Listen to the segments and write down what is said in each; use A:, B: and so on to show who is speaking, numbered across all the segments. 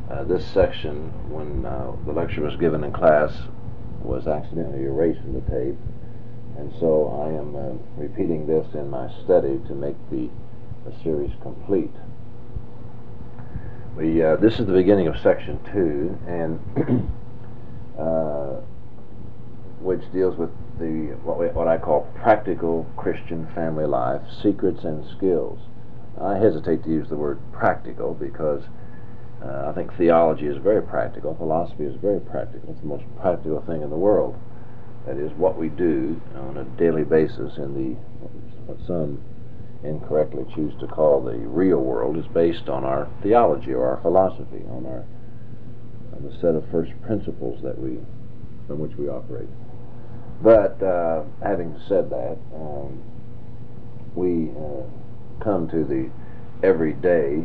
A: This section, when the lecture was given in class, was accidentally erased from the tape, and so I am repeating this in my study to make the series complete. This is the beginning of section 2, and which deals with what I call practical Christian family life, secrets and skills. I hesitate to use the word practical because I think theology is very practical, philosophy is very practical. It's the most practical thing in the world. That is, what we do on a daily basis in what some incorrectly choose to call the real world is based on our theology or our philosophy, on the set of first principles from which we operate. But having said that, we come to the everyday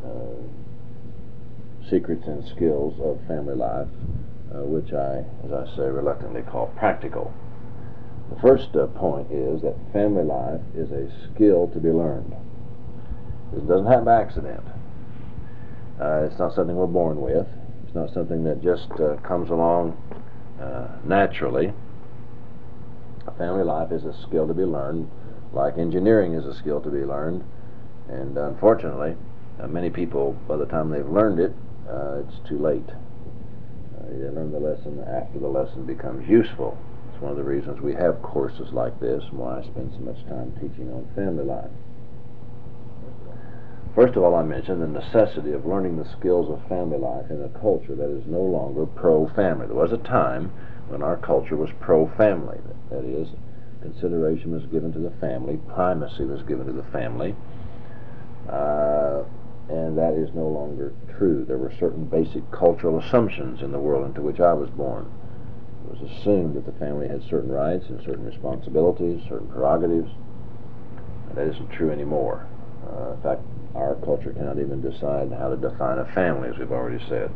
A: secrets and skills of family life, which I, as I say, reluctantly call practical. The first point is that family life is a skill to be learned. It doesn't happen by accident. It's not something we're born with. It's not something that just comes along naturally. Family life is a skill to be learned, like engineering is a skill to be learned, and unfortunately, many people, by the time they've learned it, it's too late. They learn the lesson after the lesson becomes useful. It's one of the reasons we have courses like this, and why I spend so much time teaching on family life. First of all, I mentioned the necessity of learning the skills of family life in a culture that is no longer pro-family. There was a time when our culture was pro-family. That is, consideration was given to the family, primacy was given to the family, and that is no longer true. There were certain basic cultural assumptions in the world into which I was born. It was assumed that the family had certain rights and certain responsibilities, certain prerogatives, and that isn't true anymore. In fact, our culture cannot even decide how to define a family, as we've already said.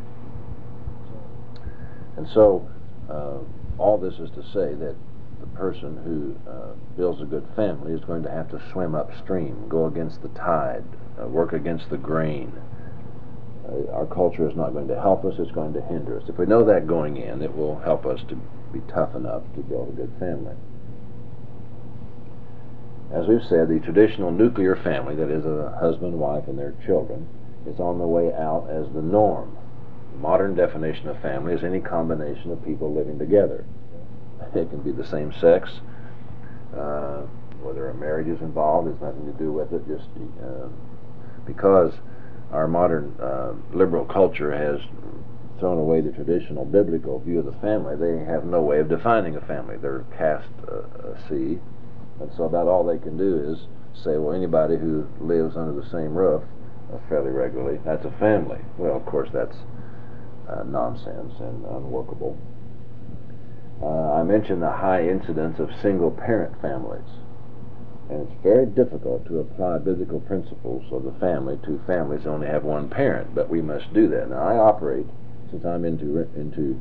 A: And so, all this is to say that the person who builds a good family is going to have to swim upstream, go against the tide, work against the grain. Our culture is not going to help us, it's going to hinder us. If we know that going in, it will help us to be tough enough to build a good family. As we've said, the traditional nuclear family, that is a husband, wife, and their children, is on the way out as the norm. The modern definition of family is any combination of people living together. It can be the same sex. Whether a marriage is involved has nothing to do with it, just because our modern liberal culture has thrown away the traditional biblical view of the family. They have no way of defining a family. They're caste C, and so about all they can do is say, well, anybody who lives under the same roof fairly regularly, that's a family. Well, of course, that's nonsense and unworkable. I mentioned the high incidence of single-parent families, and it's very difficult to apply biblical principles of the family to families that only have one parent, but we must do that. Now, I operate, since I'm into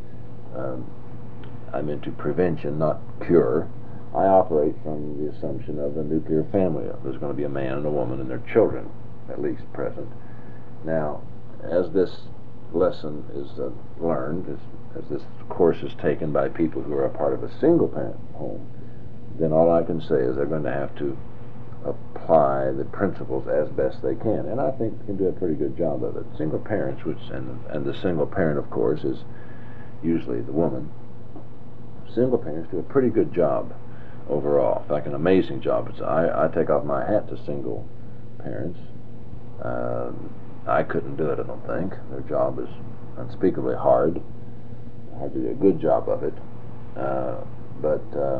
A: prevention, not cure. I operate from the assumption of a nuclear family. There's going to be a man and a woman and their children, at least present. Now, as this lesson is learned, as this course is taken by people who are a part of a single-parent home, then all I can say is they're going to have to apply the principles as best they can, and I think they can do a pretty good job of it. Single parents, and the single parent, of course, is usually the woman. Single parents do a pretty good job overall. In fact, an amazing job. I take off my hat to single parents. I couldn't do it, I don't think. Their job is unspeakably hard. Hard to do a good job of it. But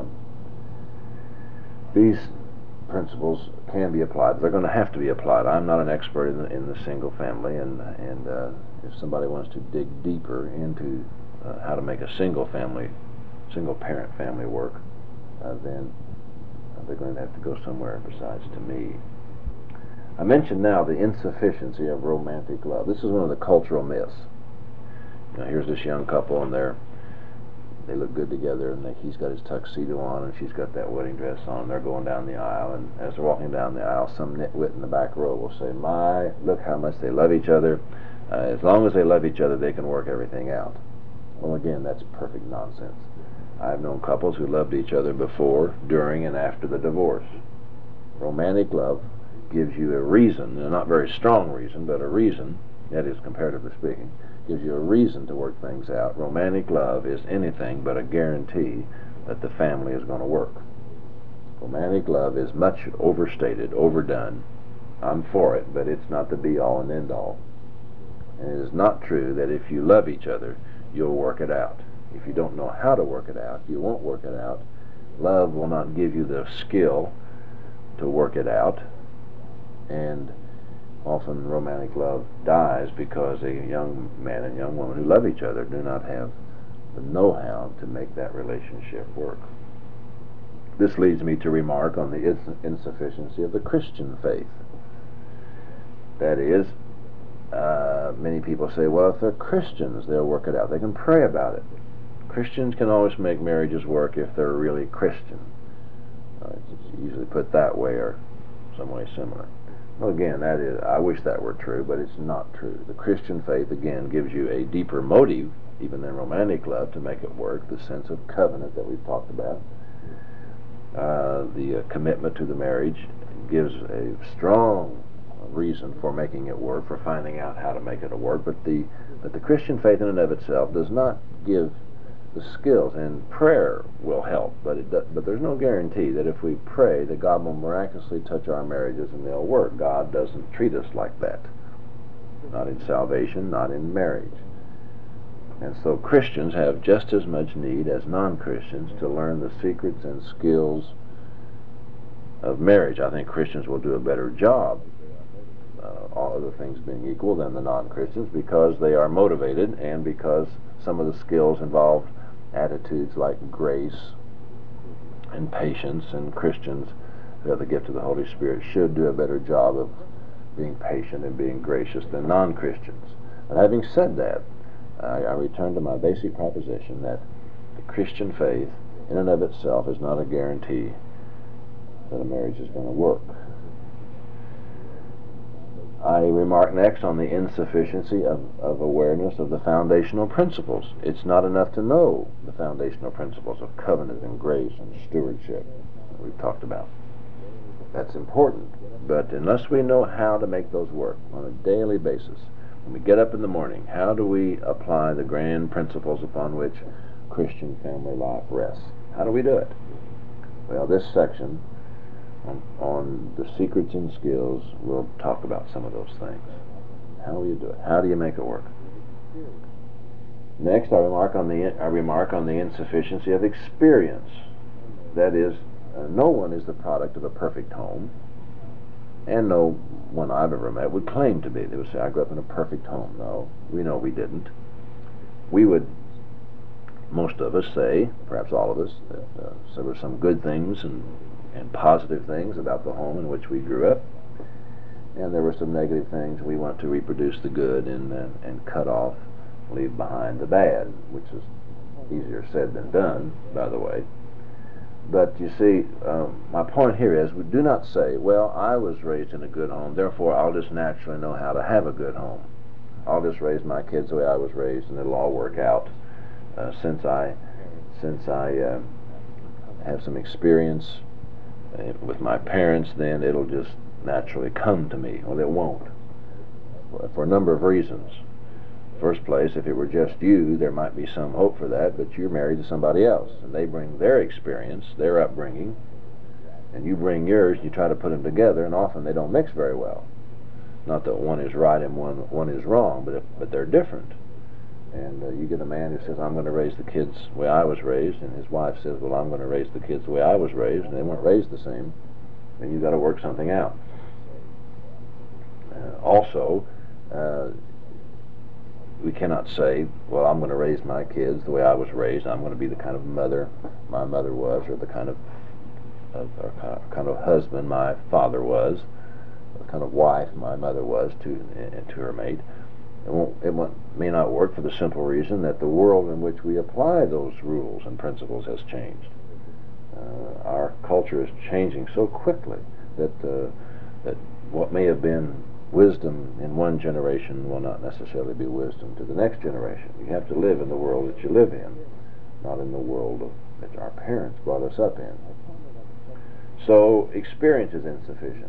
A: these principles can be applied. They're going to have to be applied. I'm not an expert in the single family, and if somebody wants to dig deeper into how to make a single parent family work, then they're going to have to go somewhere besides to me. I mentioned now the insufficiency of romantic love. This is one of the cultural myths. Here's this young couple, and they look good together, and he's got his tuxedo on, and she's got that wedding dress on. They're going down the aisle, and as they're walking down the aisle, some nitwit in the back row will say, "My, look how much they love each other. As long as they love each other, they can work everything out. Well, again, that's perfect nonsense. I've known couples who loved each other before, during, and after the divorce. Romantic love gives you a reason, a not very strong reason, but a reason, that is, comparatively speaking, gives you a reason to work things out. Romantic love is anything but a guarantee that the family is going to work. Romantic love is much overstated, overdone. I'm for it, but it's not the be-all and end-all. And it is not true that if you love each other, you'll work it out. If you don't know how to work it out, you won't work it out. Love will not give you the skill to work it out, and often romantic love dies because a young man and young woman who love each other do not have the know-how to make that relationship work. This leads me to remark on the insufficiency of the Christian faith. That is, many people say, well, if they're Christians, they'll work it out. They can pray about it. Christians can always make marriages work if they're really Christian. It's usually put that way or some way similar. Well, again, that is, I wish that were true, but it's not true. The Christian faith, again, gives you a deeper motive, even than romantic love, to make it work, the sense of covenant that we've talked about. The commitment to the marriage gives a strong reason for making it work, for finding out how to make it work, but the Christian faith in and of itself does not give the skills, and prayer will help, but there's no guarantee that if we pray that God will miraculously touch our marriages and they'll work. God doesn't treat us like that. Not in salvation, not in marriage. And so Christians have just as much need as non-Christians to learn the secrets and skills of marriage. I think Christians will do a better job, all other things being equal, than the non-Christians, because they are motivated and because some of the skills involve attitudes like grace and patience, and Christians who have the gift of the Holy Spirit should do a better job of being patient and being gracious than non-Christians. But having said that, I return to my basic proposition that the Christian faith in and of itself is not a guarantee that a marriage is going to work. I remark next on the insufficiency of awareness of the foundational principles. It's not enough to know the foundational principles of covenant and grace and stewardship that we've talked about. That's important, but unless we know how to make those work on a daily basis, when we get up in the morning, how do we apply the grand principles upon which Christian family life rests? How do we do it? Well, this section on the secrets and skills, we'll talk about some of those things. How will you do it? How do you make it work? Next, I remark on the insufficiency of experience. That is, no one is the product of a perfect home, and no one I've ever met would claim to be. They would say, I grew up in a perfect home. No, we know we didn't. We would, most of us say, perhaps all of us, that there were some good things and positive things about the home in which we grew up, and there were some negative things. We want to reproduce the good and cut off, leave behind the bad, which is easier said than done, by the way. But you see, my point here is, we do not say, well, I was raised in a good home, therefore I'll just naturally know how to have a good home. I'll just raise my kids the way I was raised, and it'll all work out. Since I have some experience with my parents, then it'll just naturally come to me. Well, it won't, for a number of reasons. First place, if it were just you, there might be some hope for that, but you're married to somebody else, and they bring their experience, their upbringing, and you bring yours, and you try to put them together, and often they don't mix very well. Not that one is right and one is wrong, but they're different. And you get a man who says, I'm going to raise the kids the way I was raised, and his wife says, well, I'm going to raise the kids the way I was raised, and they weren't raised the same, and you've got to work something out. Also, we cannot say, well, I'm going to raise my kids the way I was raised, I'm going to be the kind of mother my mother was, or the kind of husband my father was, or the kind of wife my mother was to her mate. It may not work for the simple reason that the world in which we apply those rules and principles has changed. Our culture is changing so quickly that what may have been wisdom in one generation will not necessarily be wisdom to the next generation. You have to live in the world that you live in, not in the world that our parents brought us up in. So experience is insufficient.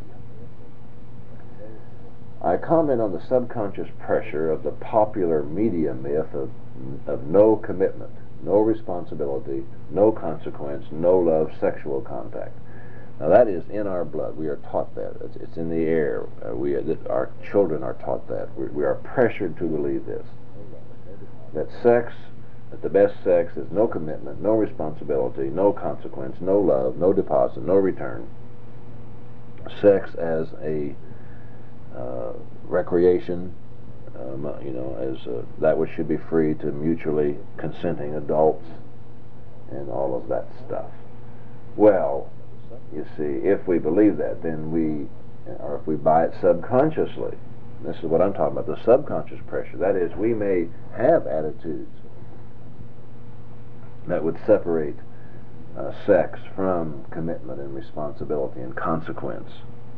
A: I comment on the subconscious pressure of the popular media myth of no commitment, no responsibility, no consequence, no love, sexual contact. Now that is in our blood. We are taught that. It's in the air. Our children are taught that. We are pressured to believe this. That the best sex is no commitment, no responsibility, no consequence, no love, no deposit, no return. Sex as a recreation, as that which should be free to mutually consenting adults and all of that stuff. Well, you see, if we believe that, then or if we buy it subconsciously, this is what I'm talking about, the subconscious pressure. That is, we may have attitudes that would separate sex from commitment and responsibility and consequence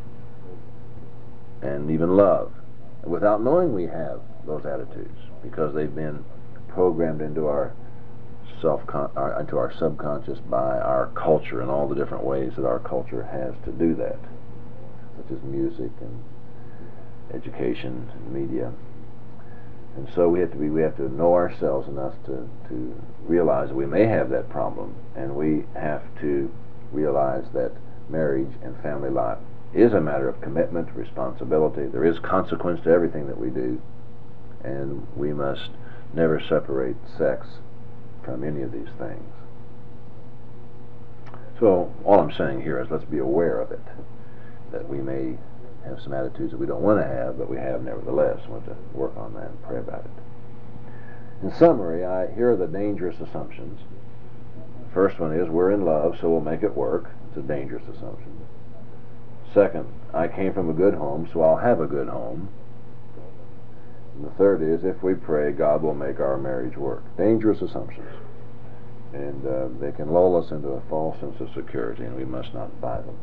A: and even love, without knowing we have those attitudes, because they've been programmed into our subconscious by our culture and all the different ways that our culture has to do that, such as music and education and media. And so we have to know ourselves enough to realize that we may have that problem, and we have to realize that marriage and family life is a matter of commitment, responsibility. There is consequence to everything that we do, and we must never separate sex from any of these things. So all I'm saying here is let's be aware of it, that we may have some attitudes that we don't want to have, but we have nevertheless. We want to work on that and pray about it. In summary, here are the dangerous assumptions. The first one is we're in love, so we'll make it work. It's a dangerous assumption. Second, I came from a good home, so I'll have a good home. And the third is, if we pray, God will make our marriage work. Dangerous assumptions. And they can lull us into a false sense of security, and we must not buy them.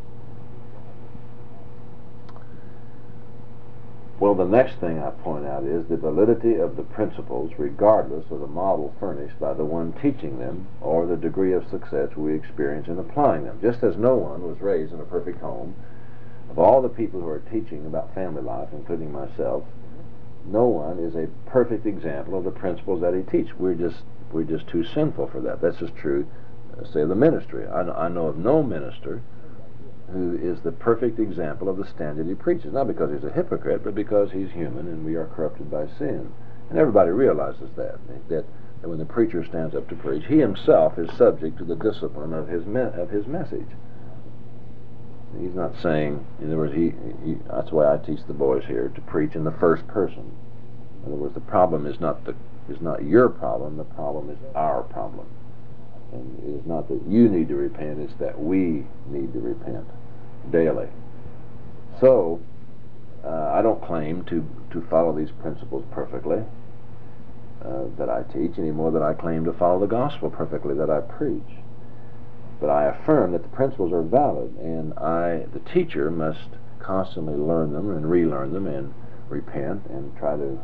A: Well, the next thing I point out is the validity of the principles, regardless of the model furnished by the one teaching them or the degree of success we experience in applying them. Just as no one was raised in a perfect home, of all the people who are teaching about family life, including myself, no one is a perfect example of the principles that he teaches. We're just too sinful for that. That's just true, say, of the ministry. I know of no minister who is the perfect example of the standard he preaches, not because he's a hypocrite, but because he's human and we are corrupted by sin. And everybody realizes that when the preacher stands up to preach, he himself is subject to the discipline of his message. He's not saying, in other words, that's why I teach the boys here to preach in the first person. In other words, the problem is not your problem, the problem is our problem. And it is not that you need to repent, it's that we need to repent daily. So, I don't claim to follow these principles perfectly that I teach, any more than I claim to follow the gospel perfectly that I preach. But I affirm that the principles are valid, and the teacher, must constantly learn them and relearn them and repent and try to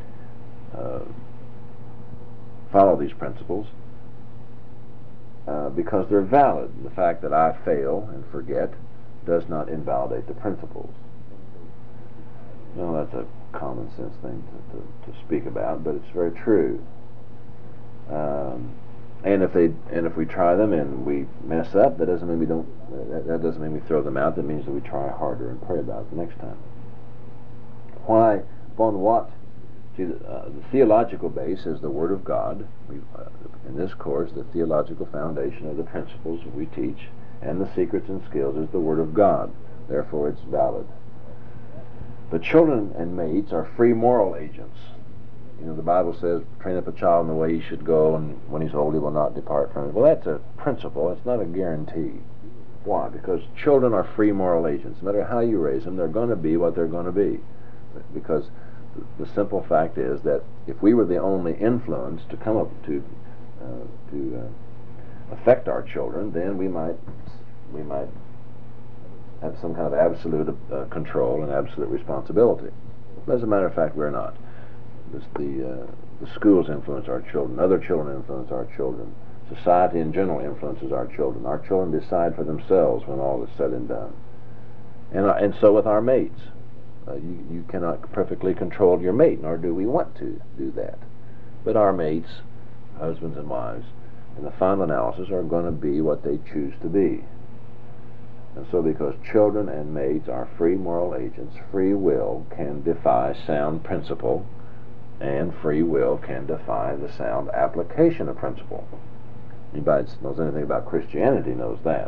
A: follow these principles because they're valid. The fact that I fail and forget does not invalidate the principles. Well, that's a common sense thing to speak about, but it's very true. And if we try them and we mess up, that doesn't mean we don't. That doesn't mean we throw them out. That means that we try harder and pray about it the next time. Why? Upon what? See, the theological base is the Word of God. In this course, the theological foundation of the principles we teach and the secrets and skills is the Word of God. Therefore, it's valid. But children and mates are free moral agents. You know, the Bible says, train up a child in the way he should go, and when he's old he will not depart from it. Well, that's a principle. It's not a guarantee. Why? Because children are free moral agents. No matter how you raise them, they're going to be what they're going to be. Because the simple fact is that if we were the only influence to come up to affect our children, then we might have some kind of absolute control and absolute responsibility. As a matter of fact, we're not. The schools influence our children. Other children influence our children. Society in general influences our children. Our children decide for themselves when all is said and done. And so with our mates. You cannot perfectly control your mate, nor do we want to do that. But our mates, husbands and wives, in the final analysis are going to be what they choose to be. And so because children and mates are free moral agents, free will can defy sound principle, and free will can defy the sound application of principle. Anybody that knows anything about Christianity knows that.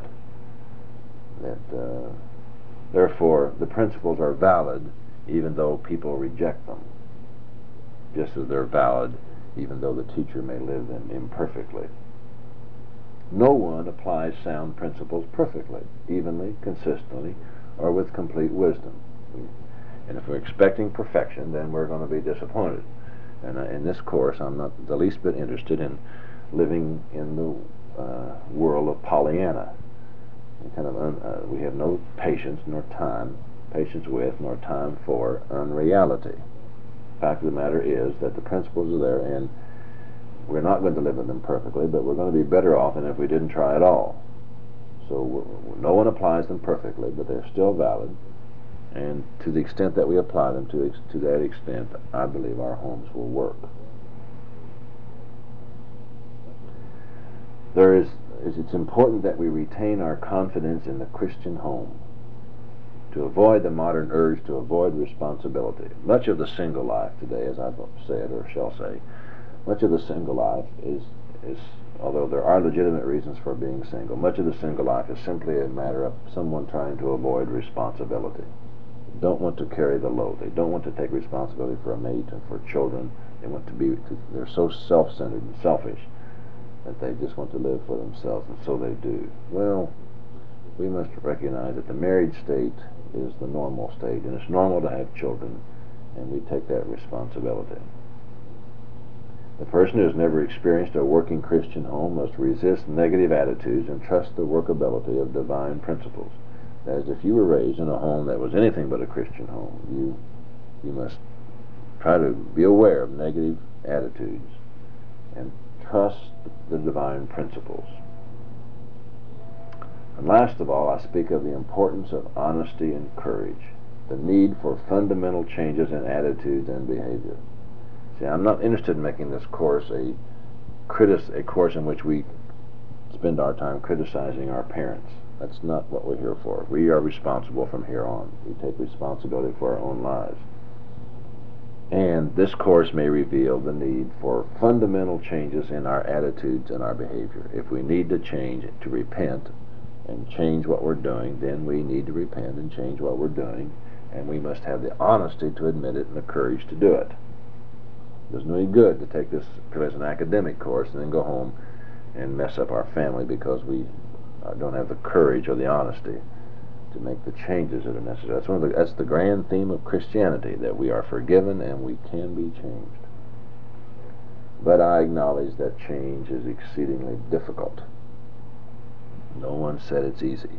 A: Therefore, the principles are valid even though people reject them, just as they're valid even though the teacher may live them imperfectly. No one applies sound principles perfectly, evenly, consistently, or with complete wisdom. And if we're expecting perfection, then we're going to be disappointed. And in this course, I'm not the least bit interested in living in the world of Pollyanna. We have no patience nor patience with nor time for unreality. The fact of the matter is that the principles are there, and we're not going to live in them perfectly, but we're going to be better off than if we didn't try at all. So no one applies them perfectly, but they're still valid, and to the extent that we apply them, to that extent, I believe our homes will work. It's important that we retain our confidence in the Christian home to avoid the modern urge to avoid responsibility. Much of the single life today, as I've said or shall say, much of the single life is, although there are legitimate reasons for being single, much of the single life is simply a matter of someone trying to avoid responsibility. They don't want to carry the load. They don't want to take responsibility for a mate and for children. They're so self-centered and selfish that they just want to live for themselves, and so they do. Well, we must recognize that the married state is the normal state, and it's normal to have children, and we take that responsibility. The person who has never experienced a working Christian home must resist negative attitudes and trust the workability of divine principles. That is, if you were raised in a home that was anything but a Christian home, you must try to be aware of negative attitudes and trust the divine principles. And last of all, I speak of the importance of honesty and courage, the need for fundamental changes in attitudes and behavior. See, I'm not interested in making this course a course in which we spend our time criticizing our parents. That's not what we're here for. We are responsible from here on. We take responsibility for our own lives. And this course may reveal the need for fundamental changes in our attitudes and our behavior. If we need to change, to repent and change what we're doing, then we need to repent and change what we're doing, and we must have the honesty to admit it and the courage to do it. There's no good to take this as an academic course and then go home and mess up our family because we don't have the courage or the honesty to make the changes that are necessary. That's the grand theme of Christianity, that we are forgiven and we can be changed. But I acknowledge that change is exceedingly difficult. No one said it's easy.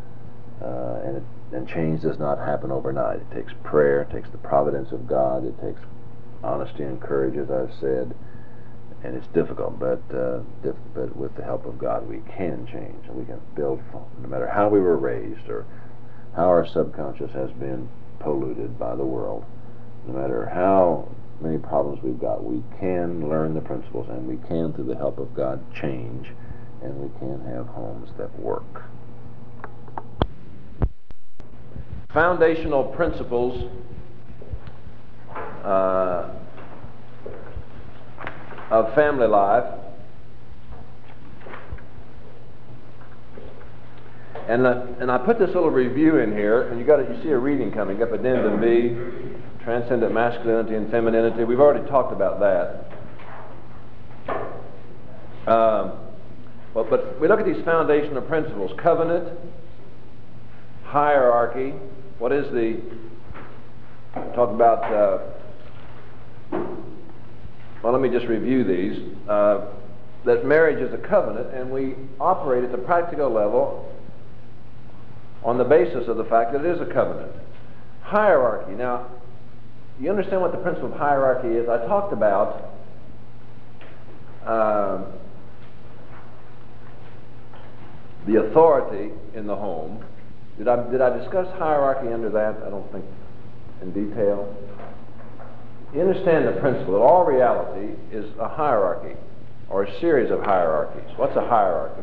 A: And change does not happen overnight. It takes prayer, it takes the providence of God, it takes honesty and courage, as I've said, and it's difficult, but with the help of God we can change, and we can build, no matter how we were raised or how our subconscious has been polluted by the world, no matter how many problems we've got, we can learn the principles, and we can, through the help of God, change, and we can have homes that work. Foundational principles of family life, and I put this little review in here, and you see a reading coming up, Addendum B, Transcendent Masculinity and Femininity. We've already talked about that. But we look at these foundational principles: covenant, hierarchy. What is talk about, well, let me just review these. That marriage is a covenant, and we operate at the practical level on the basis of the fact that it is a covenant. Hierarchy. Now, you understand what the principle of hierarchy is? I talked about the authority in the home. Did I discuss hierarchy under that? I don't think in detail. You understand the principle that all reality is a hierarchy or a series of hierarchies. What's a hierarchy?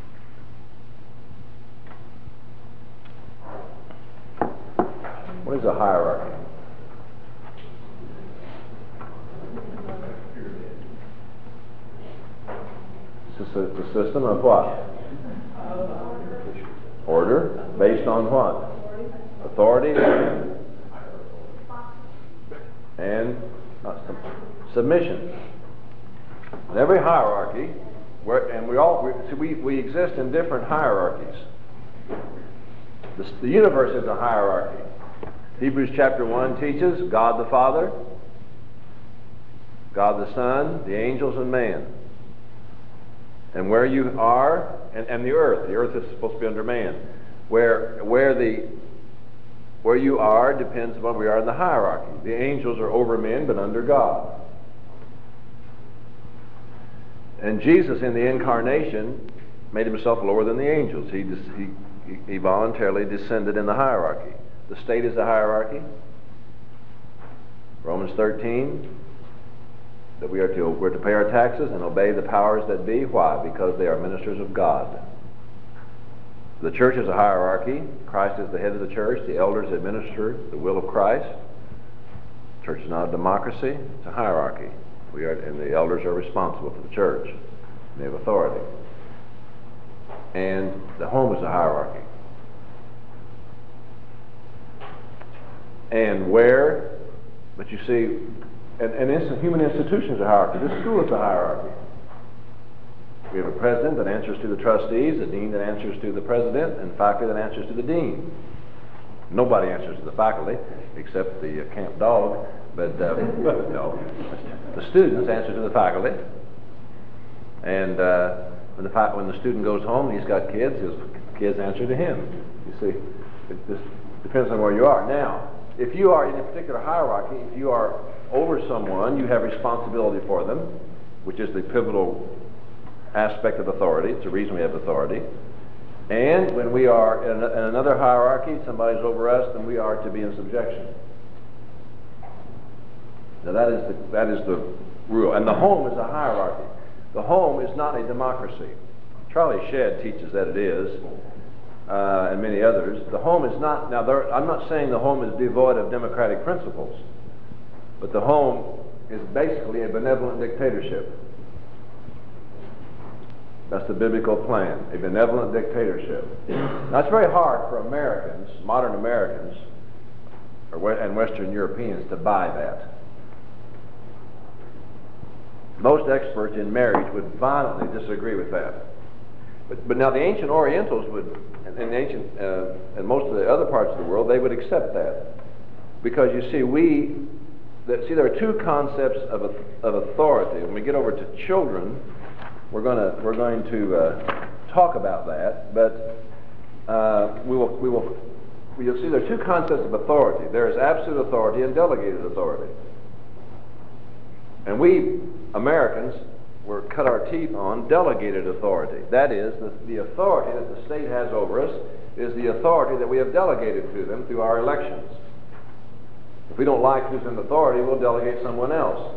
A: What is a hierarchy? It's a system of what? Order based on what? Authority and submission. In every hierarchy, we exist in different hierarchies. The universe is a hierarchy. Hebrews chapter 1 teaches God the Father, God the Son, the angels, and man. And where you are, and the earth is supposed to be under man. Where you are depends upon where we are in the hierarchy. The angels are over men, but under God. And Jesus, in the incarnation, made himself lower than the angels. He voluntarily descended in the hierarchy. The state is a hierarchy. Romans 13, that we're to pay our taxes and obey the powers that be. Why? Because they are ministers of God. The church is a hierarchy. Christ is the head of the church. The elders administer the will of Christ. The church is not a democracy. It's a hierarchy. And the elders are responsible for the church. They have authority. And the home is a hierarchy. But you see, human institutions are hierarchy. This school is a hierarchy. We have a president that answers to the trustees, a dean that answers to the president, and faculty that answers to the dean. Nobody answers to the faculty except the camp dog, but no. The students answer to the faculty, and when the student goes home and he's got kids, his kids answer to him. You see, it just depends on where you are. Now, if you are in a particular hierarchy, if you are over someone, you have responsibility for them, which is the pivotal aspect of authority. It's the reason we have authority. And when we are in another hierarchy, somebody's over us, then we are to be in subjection. Now that is the rule. And the home is a hierarchy. The home is not a democracy. Charlie Shedd teaches that it is, and many others. The home is not. Now, I'm not saying the home is devoid of democratic principles, but the home is basically a benevolent dictatorship. That's the biblical plan, a benevolent dictatorship. Now, it's very hard for Americans, modern Americans, and Western Europeans to buy that. Most experts in marriage would violently disagree with that. But now the ancient Orientals would, and most of the other parts of the world, they would accept that. Because you see, there are two concepts of authority. When we get over to children, we're going to talk about that. But you'll see there are two concepts of authority. There is absolute authority and delegated authority. And we Americans were cut our teeth on delegated authority. That is, the authority that the state has over us is the authority that we have delegated to them through our elections. If we don't like who's in authority, we'll delegate someone else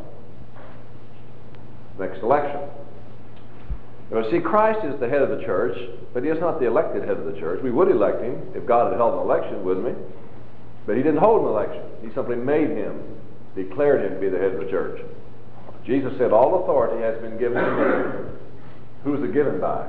A: next election. Now, see, Christ is the head of the church, but he is not the elected head of the church. We would elect him if God had held an election, wouldn't we? But he didn't hold an election. He simply made him, declared him to be the head of the church. Jesus said, all authority has been given to me. Who's it given by?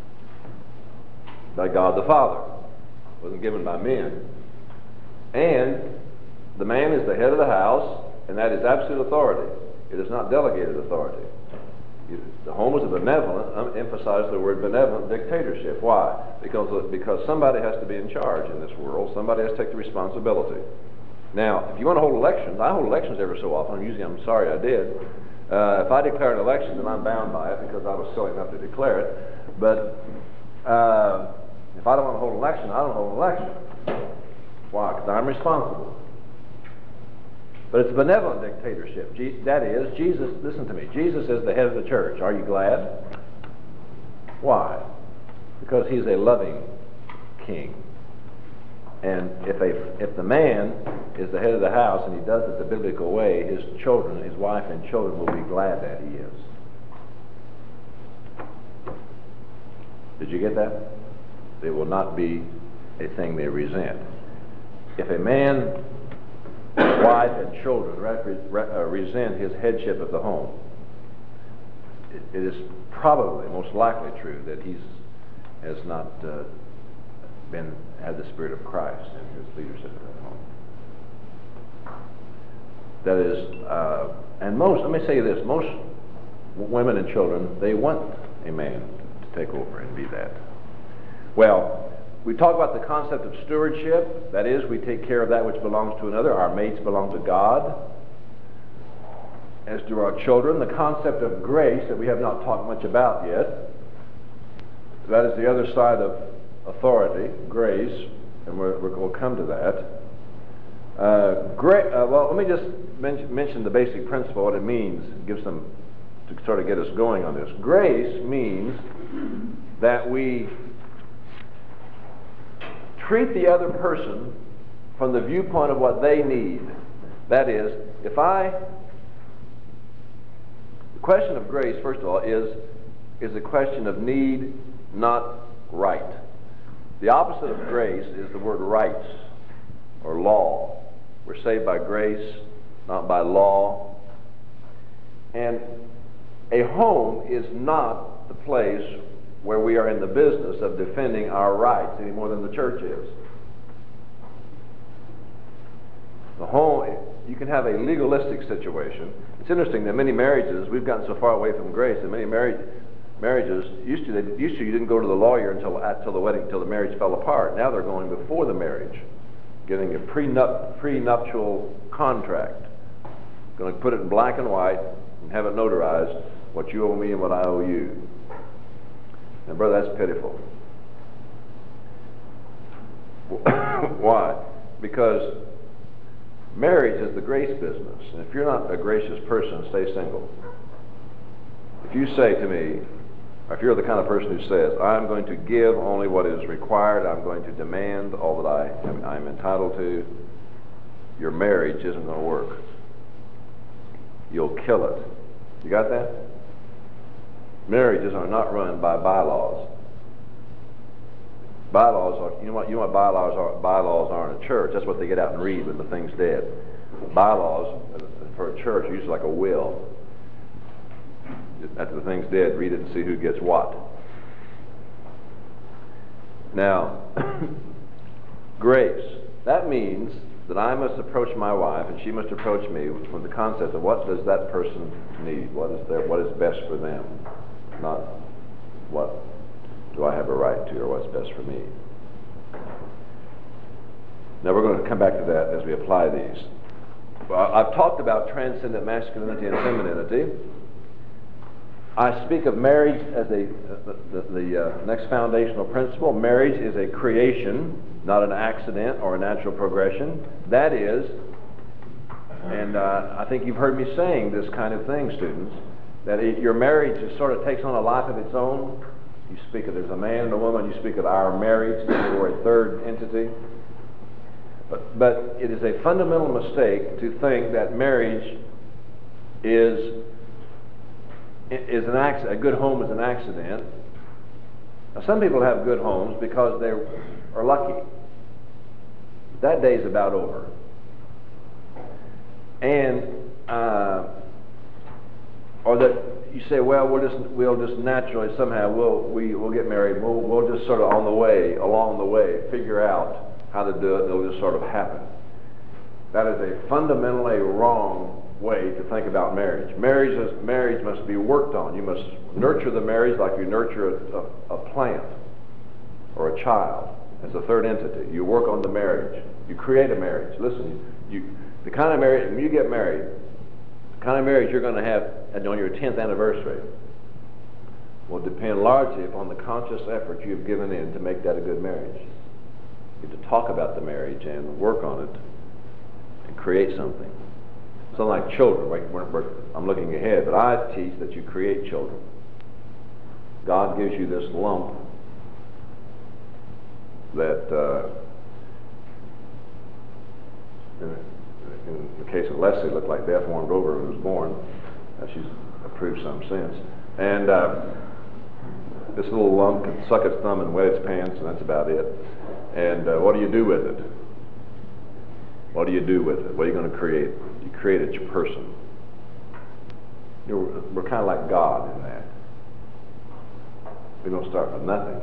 A: By God the Father. It wasn't given by men. And the man is the head of the house, and that is absolute authority. It is not delegated authority. The home is a benevolent, emphasize the word benevolent dictatorship. Why? Because somebody has to be in charge in this world. Somebody has to take the responsibility. Now, if you want to hold elections, I hold elections every so often. I'm sorry I did. If I declare an election, then I'm bound by it because I was silly enough to declare it. But If I don't want to hold an election, I don't hold an election. Why? Because I'm responsible. But it's a benevolent dictatorship. That is, Jesus, listen to me, Jesus is the head of the church. Are you glad? Why? Because he's a loving king. And if the man is the head of the house and he does it the biblical way, his children, his wife and children will be glad that he is. Did you get that? It will not be a thing they resent. If a man, wife, and children resent his headship of the home, it is probably most likely true that he has not had the Spirit of Christ in his leadership of that home. That is, and most, let me say this, most women and children, they want a man to take over and be that. Well, we talk about the concept of stewardship. That is, we take care of that which belongs to another. Our mates belong to God, as do our children. The concept of grace that we have not talked much about yet. That is the other side of authority, grace, and we'll come to that. Well, let me just mention the basic principle, what it means, give some, to sort of get us going on this. Grace means that we treat the other person from the viewpoint of what they need. That is, the question of grace, first of all, is a question of need, not right. The opposite of grace is the word rights or law. We're saved by grace, not by law. And a home is not the place where we are in the business of defending our rights any more than the church is. The home, you can have a legalistic situation. It's interesting that many marriages, we've gotten so far away from grace, that many marriages, used to you didn't go to the lawyer until the wedding, until the marriage fell apart. Now they're going before the marriage, getting a prenuptial contract. Going to put it in black and white and have it notarized, what you owe me and what I owe you. And brother, that's pitiful. Why? Because marriage is the grace business. And if you're not a gracious person, stay single. If you say to me, or if you're the kind of person who says, I'm going to give only what is required, I'm going to demand all that I'm entitled to, your marriage isn't going to work. You'll kill it. You got that? Marriages are not run by bylaws. Bylaws are, you know what bylaws are? Bylaws are in a church. That's what they get out and read when the thing's dead. Bylaws for a church are usually like a will. After the thing's dead, read it and see who gets what. Now, grace. That means that I must approach my wife and she must approach me with the concept of what does that person need? What is best for them? Not what do I have a right to or what's best for me. Now we're going to come back to that as we apply these. Well, I've talked about transcendent masculinity and femininity. I speak of marriage as the next foundational principle. Marriage is a creation, not an accident or a natural progression. That is, and I think you've heard me saying this kind of thing, students, that your marriage just sort of takes on a life of its own. You speak of there's a man and a woman, you speak of our marriage, or a third entity. But it is a fundamental mistake to think that marriage is an accident. A good home is an accident. Now, some people have good homes because they are lucky. That day's about over. And or that you say, well, we'll just naturally somehow we'll get married. We'll just sort of along the way, figure out how to do it. It'll just sort of happen. That is a fundamentally wrong way to think about marriage. Marriage must be worked on. You must nurture the marriage like you nurture a plant or a child. As a third entity, you work on the marriage. You create a marriage. Listen, the kind of marriage when you get married, the kind of marriage you're going to have on your 10th anniversary will depend largely upon the conscious effort you've given in to make that a good marriage. You have to talk about the marriage and work on it and create something. Something like children. I'm looking ahead, but I teach that you create children. God gives you this lump that, in the case of Leslie, looked like Beth warmed over when he was born. She's approved some since. And this little lump can suck its thumb and wet its pants, and that's about it. And what do you do with it? What do you do with it? What are you going to create? You create a person. We're kind of like God in that. We don't start with nothing.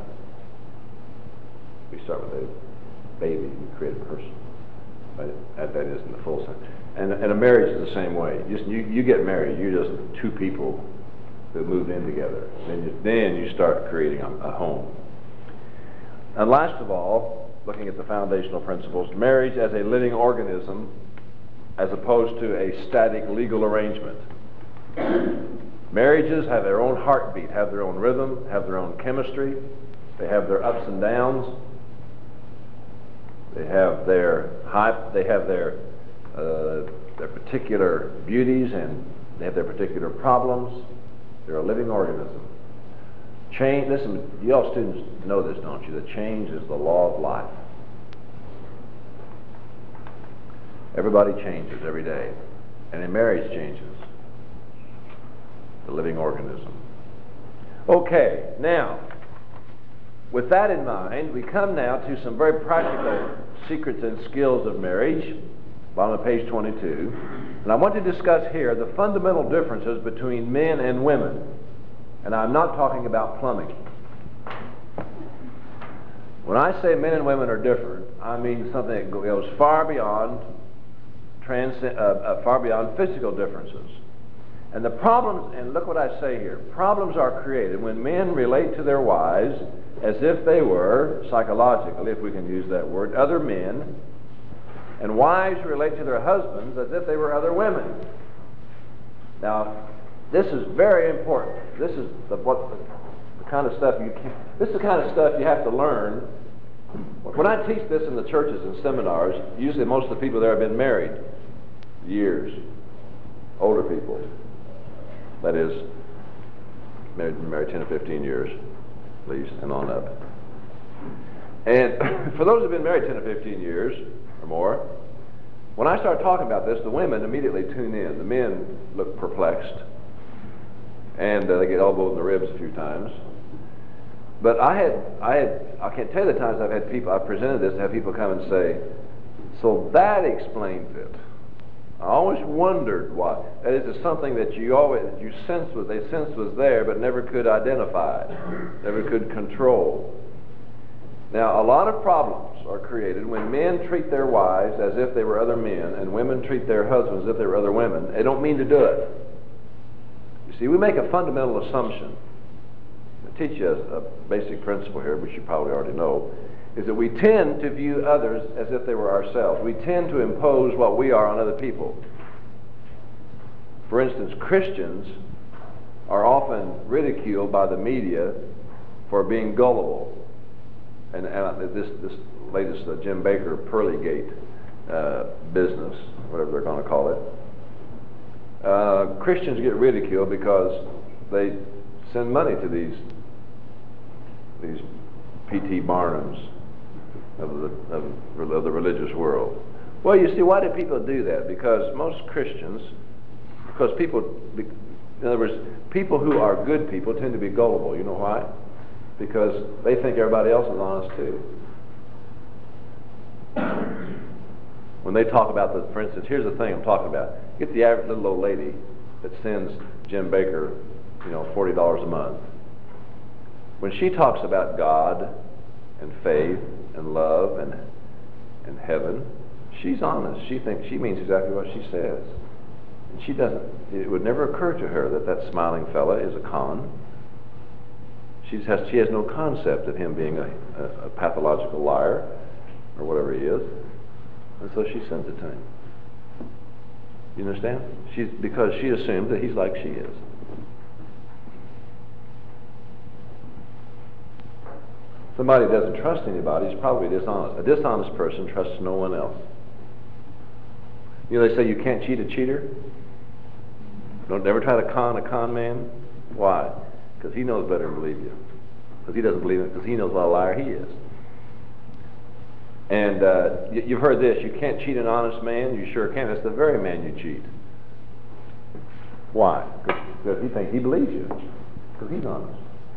A: We start with a baby. We create a person. But that is in the full sense. And a marriage is the same way. You get married. You're just two people that moved in together. Then you start creating a home. And last of all, looking at the foundational principles, marriage as a living organism as opposed to a static legal arrangement. Marriages have their own heartbeat, have their own rhythm, have their own chemistry. They have their ups and downs. They have their particular beauties, and they have their particular problems. They're a living organism. Change, listen, you all students know this, don't you? That change is the law of life. Everybody changes every day. And in marriage changes. The living organism. Okay, now, with that in mind, we come now to some very practical secrets and skills of marriage, bottom of page 22. And I want to discuss here the fundamental differences between men and women. And I'm not talking about plumbing. When I say men and women are different, I mean something that goes far beyond physical differences. And the problems, and look what I say here, problems are created when men relate to their wives as if they were, psychologically, if we can use that word, other men, and wives relate to their husbands as if they were other women. Now, this is very important. This is the kind of stuff this is the kind of stuff you have to learn. When I teach this in the churches and seminars, usually most of the people there have been married years, older people. That is, married 10 or 15 years, at least, and on up. And for those who have been married 10 or 15 years or more, when I start talking about this, the women immediately tune in. The men look perplexed, and they get elbowed in the ribs a few times. But I can't tell you the times I've presented this and have people come and say, so that explains it. I always wondered why. That is something that they sensed was there, but never could identify, never could control. Now, a lot of problems are created when men treat their wives as if they were other men, and women treat their husbands as if they were other women. They don't mean to do it. You see, we make a fundamental assumption. I teach you a basic principle here, which you probably already know, is that we tend to view others as if they were ourselves. We tend to impose what we are on other people. For instance, Christians are often ridiculed by the media for being gullible. And this latest Jim Baker Pearlygate business, whatever they're going to call it, Christians get ridiculed because they send money to these P.T. Barnums of the religious world. Well, you see, why do people do that? Because most Christians, in other words, people who are good people tend to be gullible. You know why? Because they think everybody else is honest too. When they talk about for instance, here's the thing I'm talking about. Get the average little old lady that sends Jim Baker, $40 a month. When she talks about God and faith and love and heaven, she's honest. She means exactly what she says. And she doesn't. It would never occur to her that smiling fella is a con. She has no concept of him being a pathological liar or whatever he is, and so she sends it to him. You understand? Because she assumes that he's like she is. Somebody who doesn't trust anybody is probably dishonest. A dishonest person trusts no one else. You know, they say you can't cheat a cheater. Don't ever try to con a con man. Why? Because he knows better than believe you. Because he doesn't believe it, because he knows what a liar he is. And you've heard this, you can't cheat an honest man. You sure can. That's the very man you cheat. Why? Because he thinks he believes you. Because he's honest.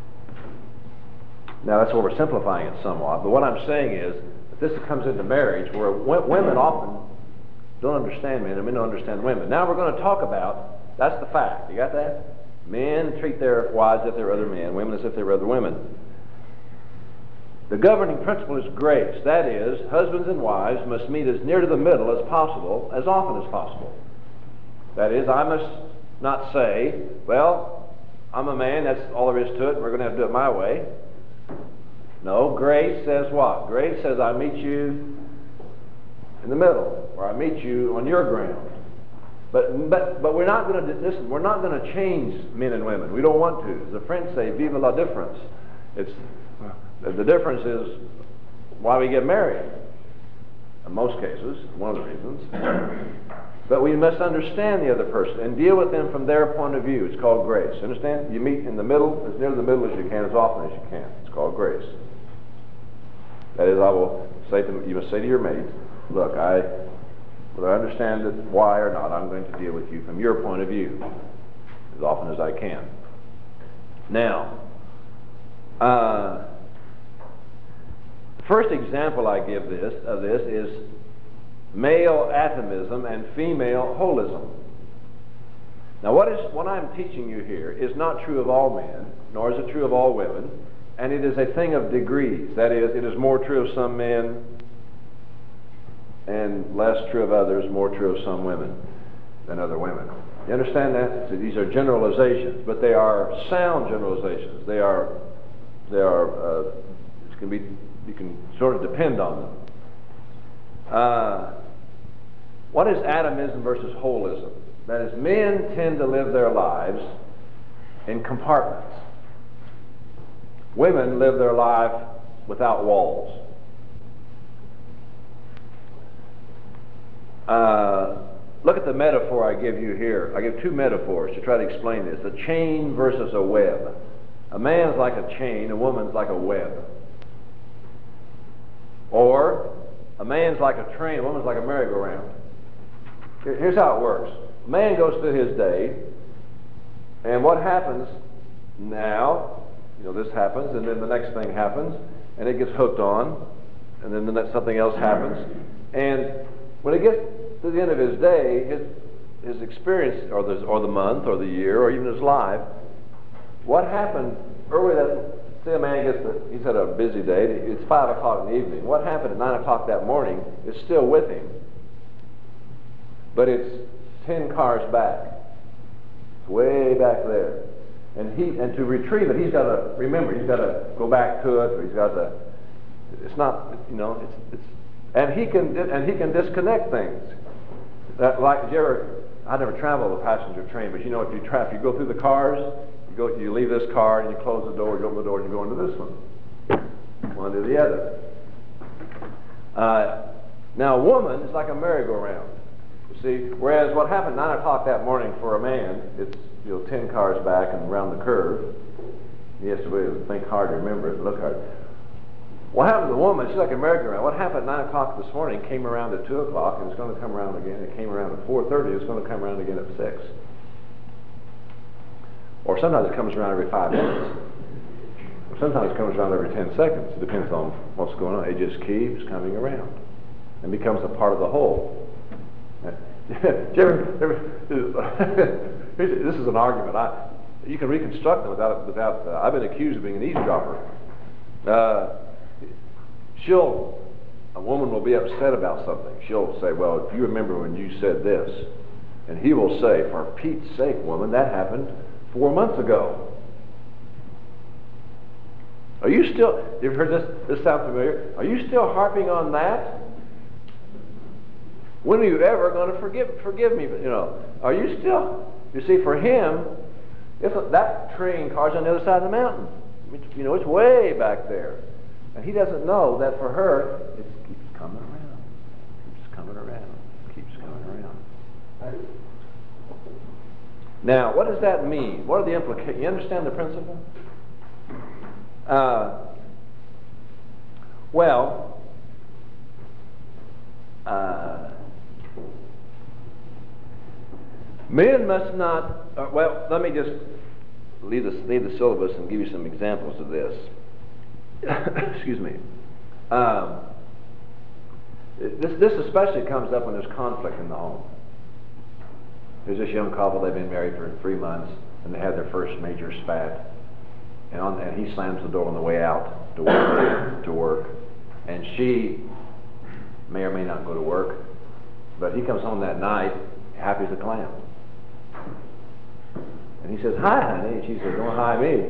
A: Now that's oversimplifying it somewhat, but what I'm saying is that this comes into marriage where women often don't understand men and men don't understand women. Now we're going to talk about, that's the fact. You got that? Men treat their wives as if they're other men, women as if they're other women. The governing principle is grace. That is, husbands and wives must meet as near to the middle as possible, as often as possible. That is, I must not say, well, I'm a man, that's all there is to it, and we're going to have to do it my way. No, grace says what? Grace says I meet you in the middle, or I meet you on your ground. But we're not going to listen. We're not going to change men and women. We don't want to. As the French say, "Vive la différence." The difference is why we get married. In most cases, one of the reasons. But we must understand the other person and deal with them from their point of view. It's called grace. Understand? You meet in the middle, as near to the middle as you can, as often as you can. It's called grace. That is, I will say to you must say to your mate, look, whether I understand it why or not, I'm going to deal with you from your point of view as often as I can. Now, the first example I give of this is male atomism and female holism. Now, what I'm teaching you here is not true of all men, nor is it true of all women, and it is a thing of degrees. That is, it is more true of some men and less true of others, more true of some women than other women. You understand that? So these are generalizations, but they are sound generalizations. You can sort of depend on them. What is atomism versus holism? That is, men tend to live their lives in compartments. Women live their life without walls. Look at the metaphor I give you here. I give two metaphors to try to explain this. A chain versus a web. A man's like a chain, a woman's like a web. Or, a man's like a train, a woman's like a merry-go-round. Here's how it works. A man goes through his day, and what happens now, this happens, and then the next thing happens, and it gets hooked on, and then something else happens. And when it gets to the end of his day, his experience, or the month, or the year, or even his life, what happened early that, say a man he's had a busy day, it's 5 o'clock in the evening. What happened at 9 o'clock that morning is still with him, but it's 10 cars back. It's way back there. And to retrieve it, he's got to remember, he's got to go back to it, or he's got to, it's not, and he can disconnect things. I never traveled with a passenger train, but if you go through the cars, you leave this car and you close the door, you open the door and you go into this one to the other. Now a woman is like a merry-go-round. You see, whereas what happened 9 o'clock that morning for a man, it's 10 cars back and around the curve. He has to really think hard to remember it and look hard. What happened to the woman? She's like a merry-go-round. What happened at 9 o'clock this morning came around at 2 o'clock, and it's going to come around again. It came around at 4:30. It's going to come around again at 6. Or sometimes it comes around every 5 minutes. Or sometimes it comes around every 10 seconds. It depends on what's going on. It just keeps coming around and becomes a part of the whole. This is an argument. You can reconstruct them without. I've been accused of being an eavesdropper. A woman will be upset about something. She'll say, "Well, if you remember when you said this," and he will say, "For Pete's sake, woman, that happened 4 months ago." Are you still? You ever heard this? This sound familiar? Are you still harping on that? When are you ever going to forgive me? Are you still? You see, for him, that train car's on the other side of the mountain. It's way back there. And he doesn't know that for her, it keeps coming around, keeps coming around, keeps coming around. Now, what does that mean? What are the implications? You understand the principle? Men must not, let me just leave the syllabus and give you some examples of this. Excuse me. This especially comes up when there's conflict in the home. There's this young couple, they've been married for 3 months, and they had their first major spat. And he slams the door on the way out to work. And she may or may not go to work, but he comes home that night, happy as a clam. And he says, "Hi, honey." And she says, "Don't hi me."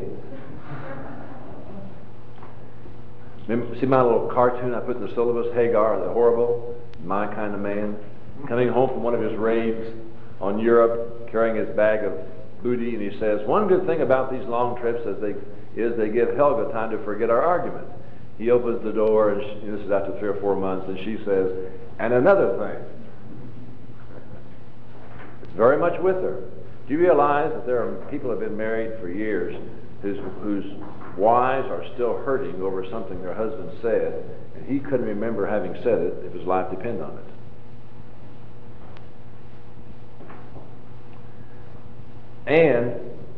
A: Remember, see my little cartoon I put in the syllabus, Hagar, the horrible, my kind of man, coming home from one of his raids on Europe, carrying his bag of booty, and he says, "One good thing about these long trips is they give Helga time to forget our argument." He opens the door, and this is after 3 or 4 months, and she says, "And another thing." It's very much with her. Do you realize that there are people who have been married for years whose wives are still hurting over something their husband said, and he couldn't remember having said it if his life depended on it? And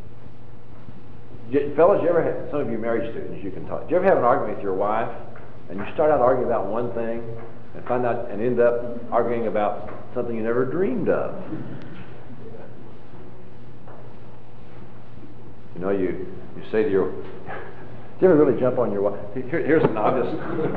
A: fellas, you ever have, some of you married students, you can talk. Do you ever have an argument with your wife, and you start out arguing about one thing, and find out and end up arguing about something you never dreamed of? You know, you say to your, do you ever really jump on your wife? Here's an obvious.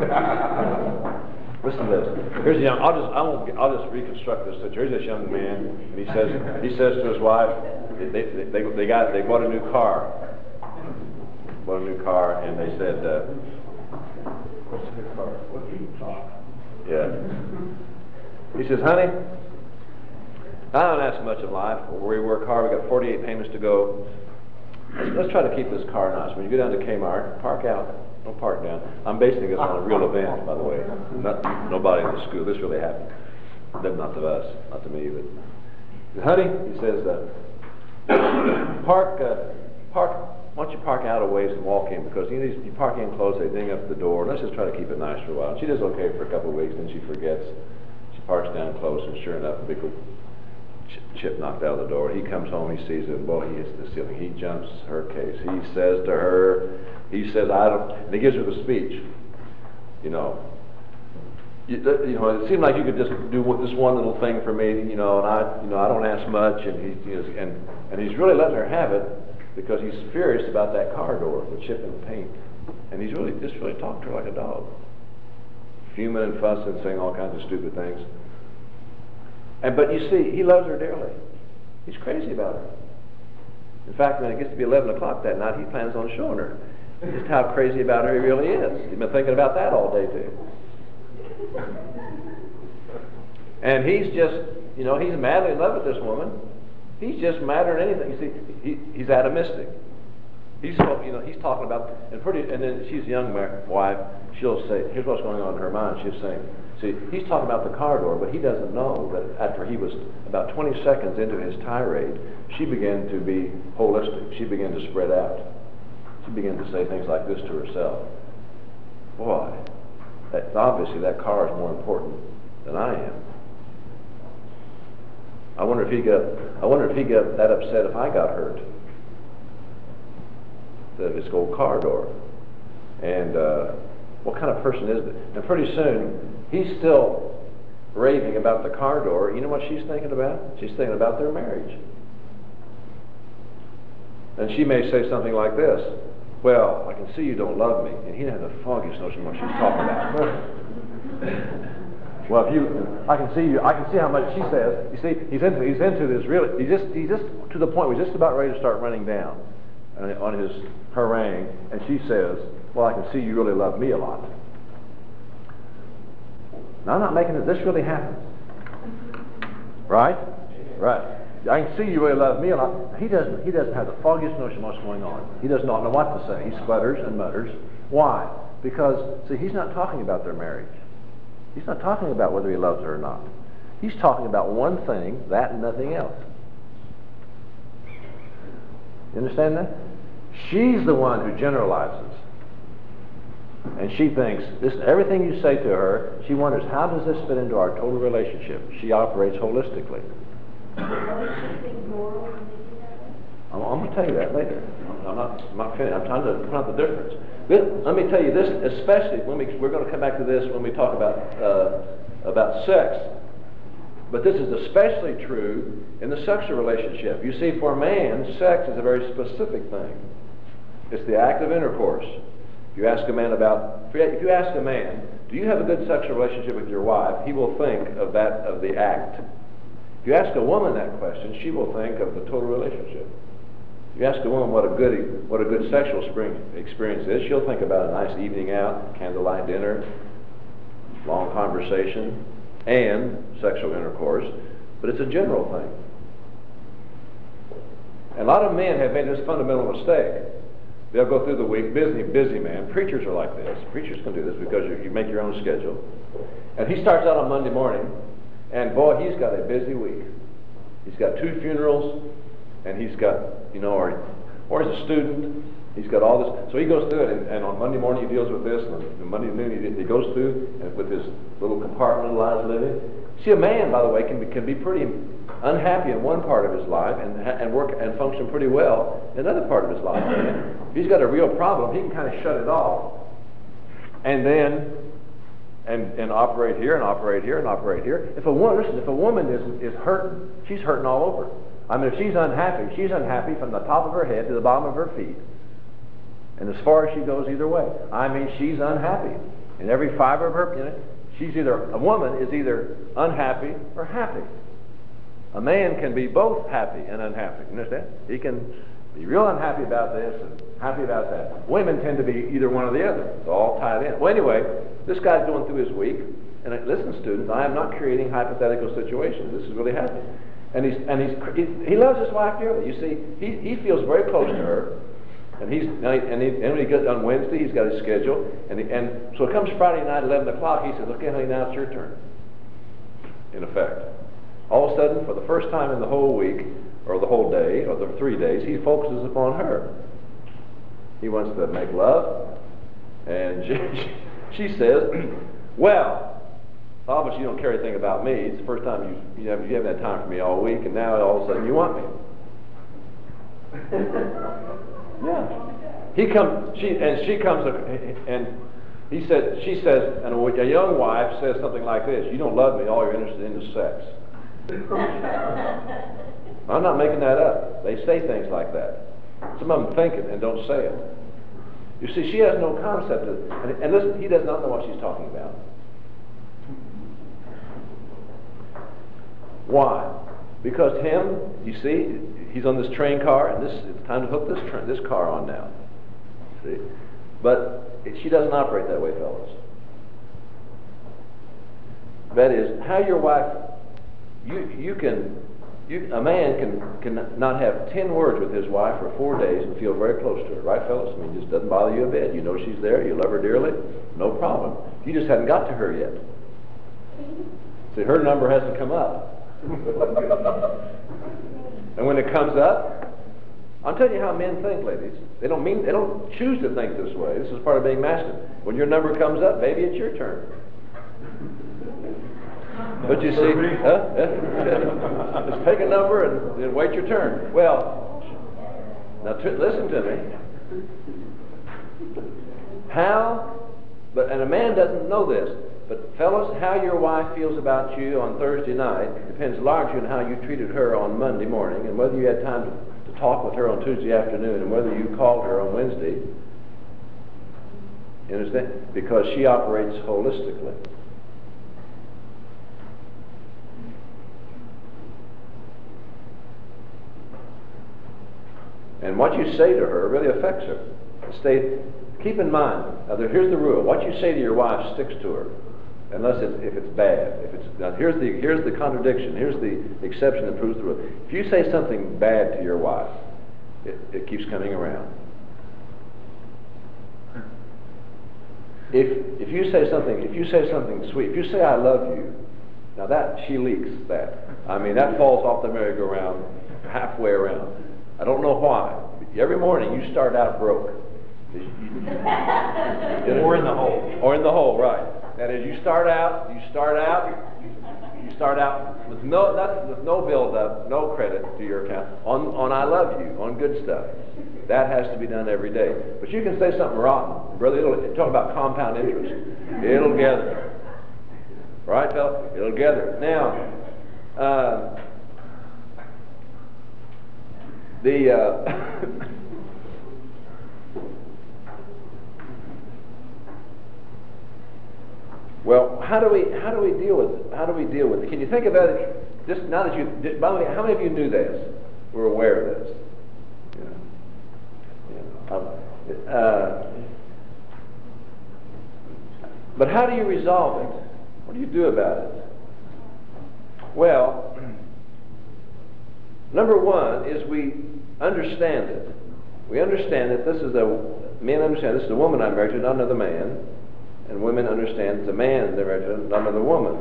A: Listen to this. Here's a young. I'll just reconstruct this situation. Here's this young man, and he says to his wife, they bought a new car. Bought a new car, and they said, "What's the new car? What's the new car?" Yeah. He says, "Honey, I don't ask much of life. We work hard. We got 48 payments to go. Let's try to keep this car nice. When you go down to Kmart, park out. Don't park down." I'm basing this on a real event, by the way. Nobody in the school. This really happened. Not to us, not to me, but "Honey," he says, park. Why don't you park out a ways and walk in? Because you park in close, they ding up the door. Let's just try to keep it nice for a while." She does okay for a couple of weeks, then she forgets. She parks down close, and sure enough, a big chip knocked out of the door. He comes home, he sees it, and boy, he hits the ceiling. He jumps her case. He says to her, "I don't," and he gives her the speech. You know, it seemed like you could just do this one little thing for me, and I don't ask much, and he's really letting her have it because he's furious about that car door, the chip and the paint, and he's really talking to her like a dog, fuming and fussing, saying all kinds of stupid things. But you see, he loves her dearly. He's crazy about her. In fact, when it gets to be 11 o'clock that night, he plans on showing her just how crazy about her he really is. He's been thinking about that all day too. And he's just, he's madly in love with this woman. He's just madder than anything. You see, he's atomistic. He's talking about, and then she's a young wife. She'll say, here's what's going on in her mind. She's saying, see, he's talking about the car door, but he doesn't know that after he was about 20 seconds into his tirade, she began to be holistic. She began to spread out. She began to say things like this to herself. Boy, obviously that car is more important than I am. I wonder if he got that upset if I got hurt. Of his old car door. And what kind of person is it? And pretty soon, he's still raving about the car door. You know what she's thinking about? She's thinking about their marriage. And she may say something like this: "Well, I can see you don't love me." And he doesn't have the foggiest notion what she's talking about. Well, I can see how much she says. You see, he's into this really. He's just to the point where he's just about ready to start running down on his harangue, and she says, "Well, I can see you really love me a lot." Now, I'm not making it. This really happens, right? Right. I can see you really love me a lot. He doesn't have the foggiest notion of what's going on. He does not know what to say. He sputters and mutters. Why? Because, see, he's not talking about their marriage. He's not talking about whether he loves her or not. He's talking about one thing, that and nothing else. You understand that? She's the one who generalizes. And she thinks, everything you say to her, she wonders, how does this fit into our total relationship? She operates holistically. I'm going to tell you that later. I'm not finished. I'm trying to point out the difference. Let me tell you this, especially we're going to come back to this when we talk about sex. But this is especially true in the sexual relationship. You see, for a man, sex is a very specific thing. It's the act of intercourse. If you ask a man, do you have a good sexual relationship with your wife? He will think of the act. If you ask a woman that question, she will think of the total relationship. If you ask a woman what a good sexual experience is, she'll think about a nice evening out, candlelight dinner, long conversation, and sexual intercourse. But it's a general thing. And a lot of men have made this fundamental mistake. They'll go through the week, busy man. Preachers are like this. Preachers can do this because you make your own schedule. And he starts out on Monday morning, and boy, he's got a busy week. He's got 2 funerals, and he's got, or he's a student. He's got all this. So he goes through it, and on Monday morning he deals with this, and on Monday noon he goes through and with his little compartmentalized living. See, a man, by the way, can be pretty unhappy in one part of his life and work and function pretty well in another part of his life. If he's got a real problem, he can kind of shut it off, and then and operate here and operate here and operate here. If a woman is hurting, she's hurting all over. I mean, if she's unhappy from the top of her head to the bottom of her feet, and as far as she goes either way. I mean, she's unhappy in every fiber of her. A woman is either unhappy or happy. A man can be both happy and unhappy. You understand? He can be real unhappy about this and happy about that. Women tend to be either one or the other. It's all tied in. Well, anyway, this guy's going through his week, and listen, students, I am not creating hypothetical situations. This is really happening. And he loves his wife dearly. You see, he feels very close to her. And when he gets on Wednesday, he's got his schedule, and so it comes Friday night, 11 o'clock. He says, "Okay, honey, now it's your turn." In effect, all of a sudden, for the first time in the whole week, or the whole day, or the 3 days, he focuses upon her. He wants to make love, and she says, "Well, obviously you don't care anything about me. It's the first time you haven't had time for me all week, and now all of a sudden you want me." Yeah. She comes, and she says, and a young wife says something like this: "You don't love me. All you're interested in is sex." I'm not making that up. They say things like that. Some of them think it and don't say it. You see, she has no concept of it. And listen, he does not know what she's talking about. Why? Because you see, he's on this train car, and it's time to hook this car on now. See? But she doesn't operate that way, fellas. That is, how your wife, a man can not have 10 words with his wife for 4 days and feel very close to her, right, fellas? I mean, it just doesn't bother you a bit. You know she's there, you love her dearly, no problem. You just haven't got to her yet. See, her number hasn't come up. And when it comes up, I'm telling you how men think, ladies. They don't choose to think this way. This is part of being masculine. When your number comes up, baby, it's your turn. But you see, just take a number and wait your turn. Well, now listen to me. And a man doesn't know this, but fellas, how your wife feels about you on Thursday night depends largely on how you treated her on Monday morning, and whether you had time to talk with her on Tuesday afternoon, and whether you called her on Wednesday. You understand? Because she operates holistically. And what you say to her really affects her. Keep in mind, here's the rule: what you say to your wife sticks to her, unless if it's bad. Now here's the contradiction. Here's the exception that proves the rule. If you say something bad to your wife, it keeps coming around. if you say something sweet, if you say I love you, now that she leaks that. I mean, that falls off the merry-go-round halfway around. I don't know why. Every morning you start out broke.
B: Or in the hole.
A: Or in the hole, right. That is, you start out with no build-up, no credit to your account, on I love you, on good stuff. That has to be done every day. But you can say something rotten, brother. Talk about compound interest. It'll gather. Right, fella? It'll gather. Now, well, how do we deal with it? How do we deal with it? Can you think about it? Just now that you, by the way, how many of you knew this? Were aware of this? But how do you resolve it? What do you do about it? Well, number one is we understand it. We understand that men understand this is a woman I'm married to, not another man. And women understand it's a man they're married to, not another woman.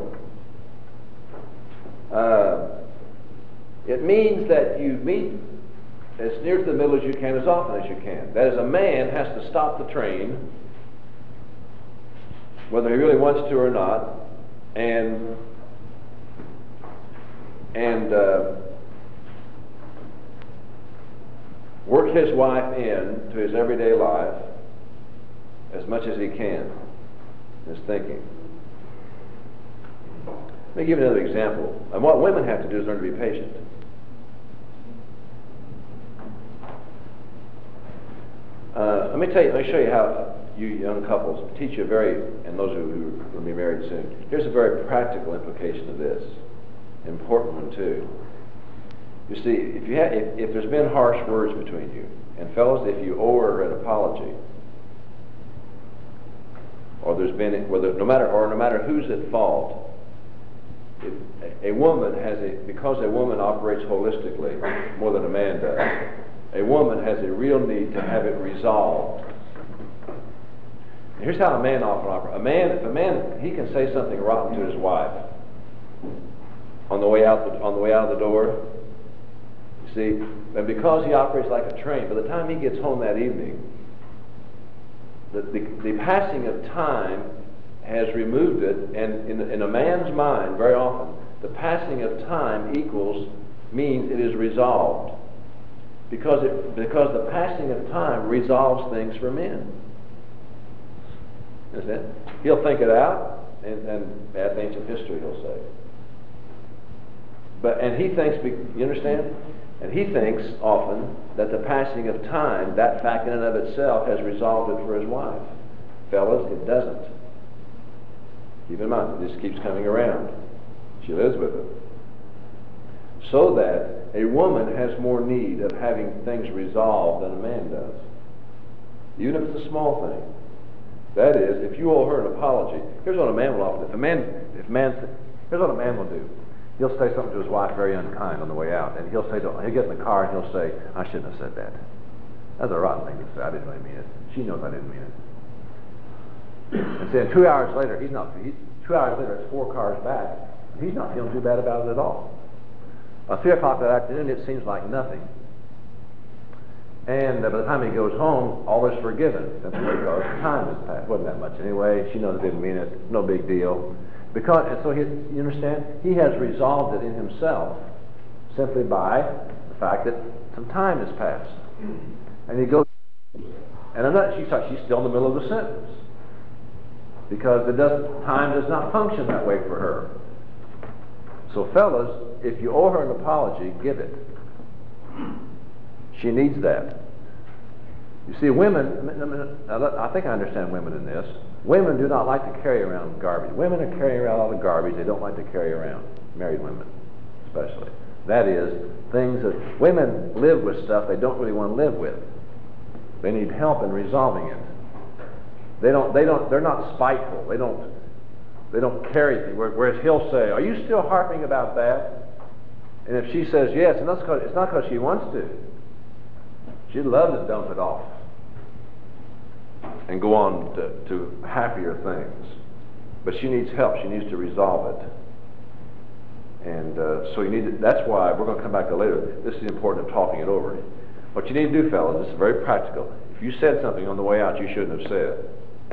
A: It means that you meet as near to the middle as you can, as often as you can. That is, a man has to stop the train, whether he really wants to or not, and work his wife into his everyday life as much as he can, his thinking. Let me give you another example. And what women have to do is learn to be patient. Let me show you how you young couples teach you and those who will be married soon. Here's a very practical implication of this, important one too. You see, if there's been harsh words between you, and fellas, if you owe her an apology, or there's been no matter who's at fault, because a woman operates holistically more than a man does. A woman has a real need to have it resolved. Here's how a man often operates. If a man, he can say something rotten to his wife on the way out of the door. You see, and because he operates like a train, by the time he gets home that evening, the passing of time has removed it, and in a man's mind, very often, the passing of time means it is resolved. Because the passing of time resolves things for men. Understand? He'll think it out, and bad ancient history he'll say. And he thinks, you understand? And he thinks often that the passing of time, that fact in and of itself, has resolved it for his wife. Fellas, it doesn't. Keep in mind, it just keeps coming around. She lives with it. So that a woman has more need of having things resolved than a man does. Even if it's a small thing. That is, if you owe her an apology, here's what a man will often do. Here's what a man will do. He'll say something to his wife very unkind on the way out, and he'll get in the car and he'll say, I shouldn't have said that. That's a rotten thing to say. I didn't really mean it. She knows I didn't mean it. And then 2 hours later, 2 hours later, it's 4 cars back, and he's not feeling too bad about it at all. By 3 o'clock that afternoon, it seems like nothing. And by the time he goes home, all is forgiven. Simply because time has passed. Wasn't that much anyway. She knows I didn't mean it. No big deal. You understand? He has resolved it in himself simply by the fact that some time has passed. And he goes, and she's still in the middle of the sentence. Because time does not function that way for her. So fellas, if you owe her an apology, give it. She needs that. You see, women, I think I understand women in this. Women do not like to carry around garbage. Women are carrying around all the garbage they don't like to carry around. Married women, especially. That is, things that women live with stuff they don't really want to live with. They need help in resolving it. They're not spiteful. They don't carry things. Whereas he'll say, are you still harping about that? And if she says yes, and it's not because she wants to. She'd love to dump it off. and go on to happier things. But she needs help. She needs to resolve it. And so you need to, that's why we're going to come back to it later. This is the importance of talking it over. What you need to do, fellas, this is very practical. If you said something on the way out you shouldn't have said,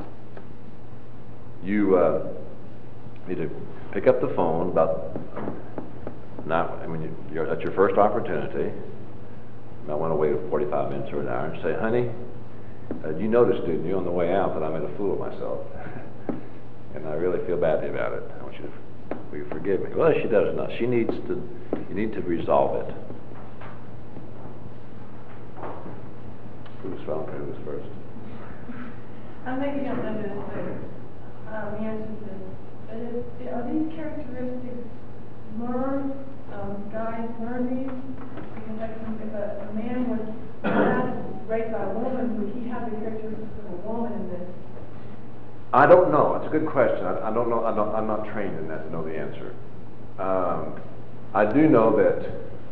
A: you need to pick up the phone about you're at your first opportunity. You might want to wait 45 minutes or an hour and say, honey, you noticed, didn't you, on the way out that I made a fool of myself? And I really feel badly about it. I want you to, will you forgive me? Well, she does not. She needs to, you need to resolve it. Who's first?
B: I'm making up numbers, but the answer to this. Are these characteristics learned? Guys learn these? Because if a man was raised by a woman, would he have the characteristics of a woman in this?
A: I don't know. It's a good question. I don't know. I'm not trained in that to know the answer. I do know that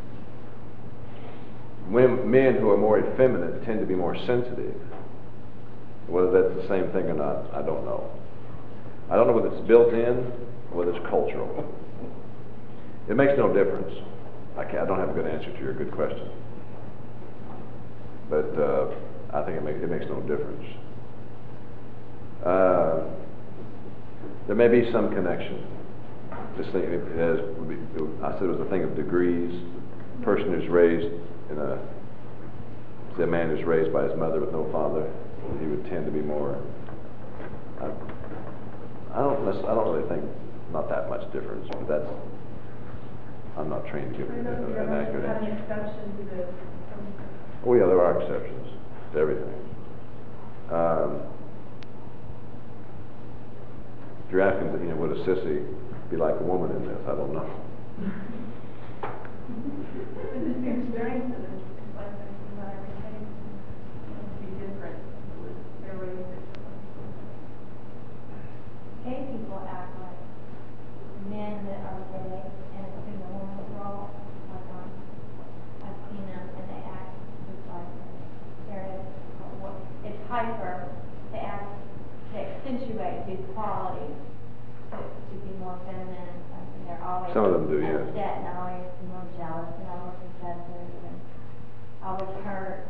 A: men who are more effeminate tend to be more sensitive. Whether that's the same thing or not, I don't know. I don't know whether it's built in or whether it's cultural. It makes no difference. I don't have a good answer to your good question. But I think it makes no difference. There may be some connection. This thing, I said it was a thing of degrees. A person who's raised say a man who's raised by his mother with no father, he would tend to be more. I don't really think not that much difference, but that's. I'm not trained to give an accurate answer. Oh yeah, there are exceptions to everything. If you're asking, would a sissy be like a woman in this? I don't know.
C: Gay people act like men that are gay and assume a woman's role. I've seen them and they act just like it's hyper. They accentuate these qualities to be more feminine. I mean, they're always
A: some of them do, yes.
C: Upset and always more jealous and always possessive and always hurt.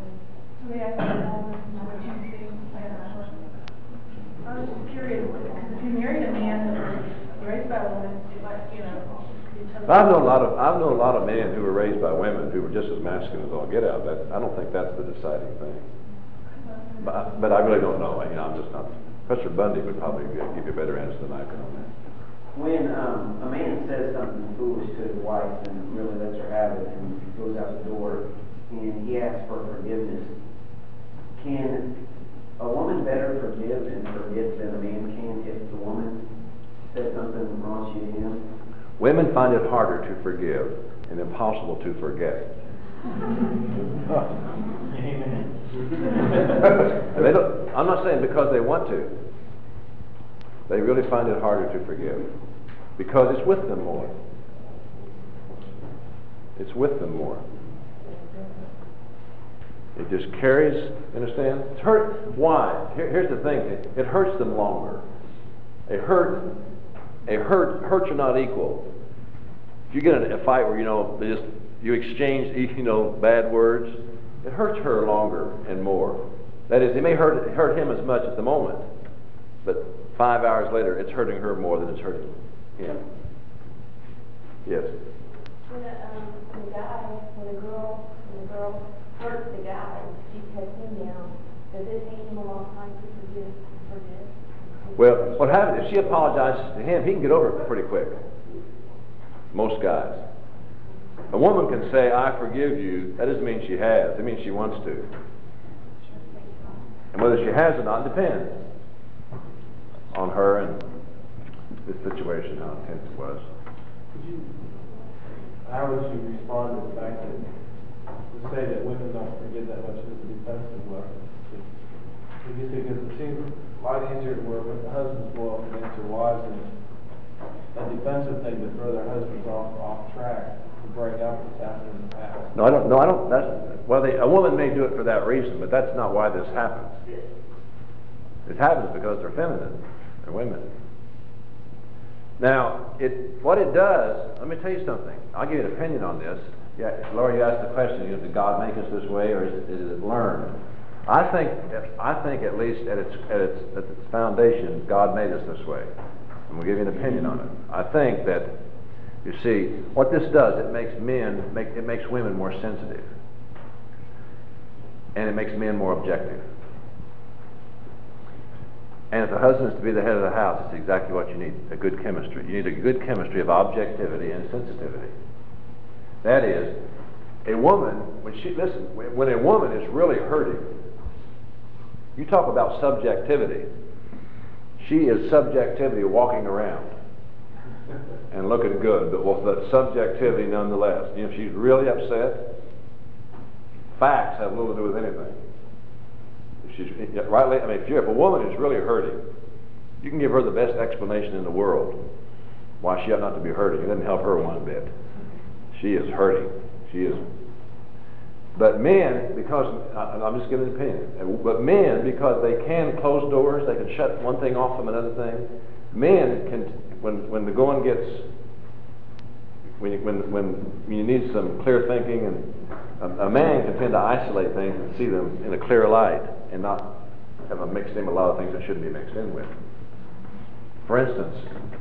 B: I was just curious, if you married a man that was raised by a woman,
A: I've known a lot of men who were raised by women who were just as masculine as all get out. I don't think that's the deciding thing. But I really don't know. I'm just not. Professor Bundy would probably give you a better answer than I could on that.
D: When a man says something foolish to his wife and really lets her have it and goes out the door and he asks for forgiveness, can a woman better forgive and forget than a man can if the woman said something raunchy to him?
A: Women find it harder to forgive and impossible to forget.
D: Amen.
A: I'm not saying because they want to. They really find it harder to forgive because it's with them more. It's with them more. It just carries, understand? It's hurt. Why? Here's the thing. It hurts them longer. Hurts are not equal. If you get in a fight where you exchange bad words, it hurts her longer and more. That is, it may hurt him as much at the moment, but 5 hours later, it's hurting her more than it's hurting him. Yes.
C: When a girl hurts the guy, she cuts him down. Does it take him a long time to forgive?
A: Well, what happens if she apologizes to him? He can get over it pretty quick. Most guys. A woman can say, "I forgive you." That doesn't mean she has. It means she wants to. And whether she has or not depends on her and this situation, how intense it was.
E: How would you respond to the fact that to say that women don't forget that much as a defensive weapon? Because it seems a lot easier where husbands will often answer wives and a defensive thing to throw their husbands off track to bring up what's happened in the past.
A: No, I don't. A woman may do it for that reason, but that's not why this happens. It happens because they're feminine. They're women. Now, what it does, let me tell you something. I'll give you an opinion on this. Yeah, Laura, you asked the question, did God make us this way, or is it learned? I think at least at its foundation, God made us this way. And we'll give you an opinion on it. I think that, you see, what this does, it makes women more sensitive. And it makes men more objective. And if the husband is to be the head of the house, it's exactly what you need, a good chemistry. You need a good chemistry of objectivity and sensitivity. That is, a woman, when a woman is really hurting, you talk about subjectivity. She is subjectivity walking around and looking good, but subjectivity nonetheless. You know, if she's really upset, facts have little to do with anything. If a woman is really hurting, you can give her the best explanation in the world why she ought not to be hurting. It doesn't help her one bit. She is hurting. She is. But men, because I'm just giving an opinion. But men, because they can close doors, they can shut one thing off from another thing. Men can, when the going gets, when you need some clear thinking, and a man can tend to isolate things and see them in a clear light, and not have them mixed in with a lot of things that shouldn't be mixed in with. For instance,